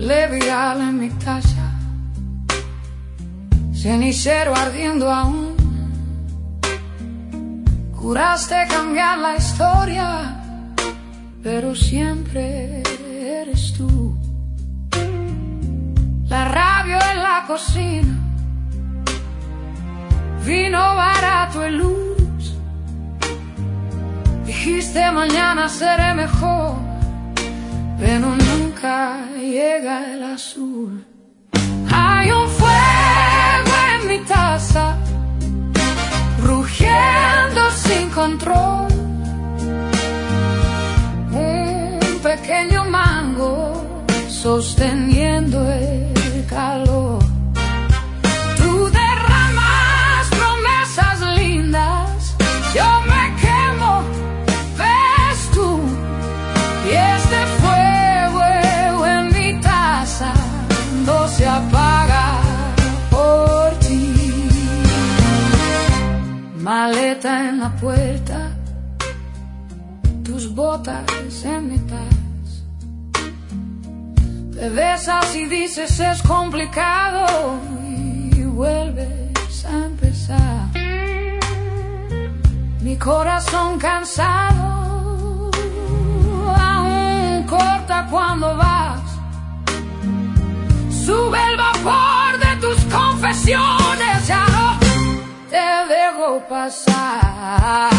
levial en mi taza, cenicero ardiendo aún. Juraste cambiar la historia, pero siempre eres tú. La rabia en la cocina, vino barato y luz. Dijiste mañana seré mejor, pero nunca llega el azul. Hay un fuego en mi taza, rugiendo sin control. Un pequeño mango sosteniendo el calor. Tú derramas promesas lindas, yo me quemo, ves tú. Y este fuego en mi taza no se apaga por ti. Maleta en la puerta, tus botas en mi paz. Te besas y dices es complicado y vuelves a empezar. Mi corazón cansado aún corta cuando vas. Sube el vapor de tus confesiones, ya no te dejo pasar.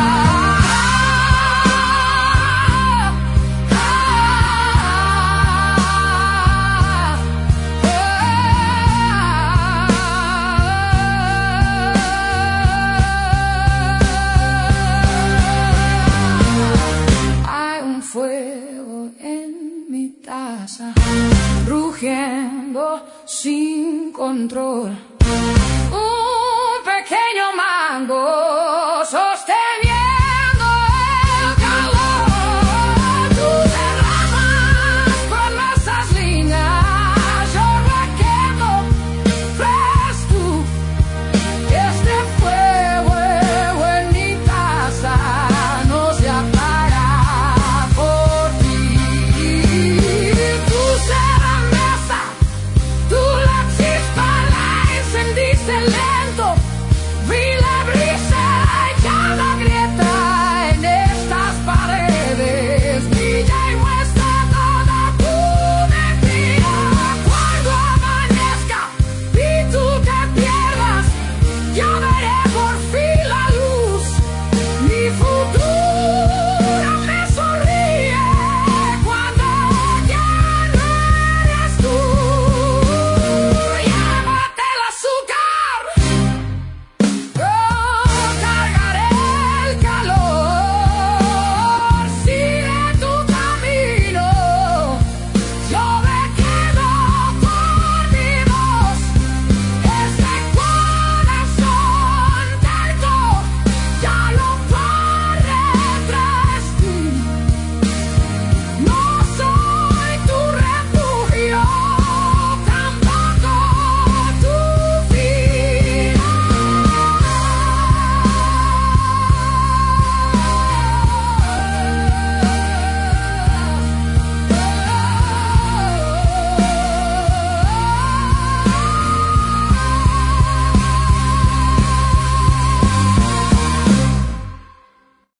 Fuego en mi taza, rugiendo sin control. Un pequeño mango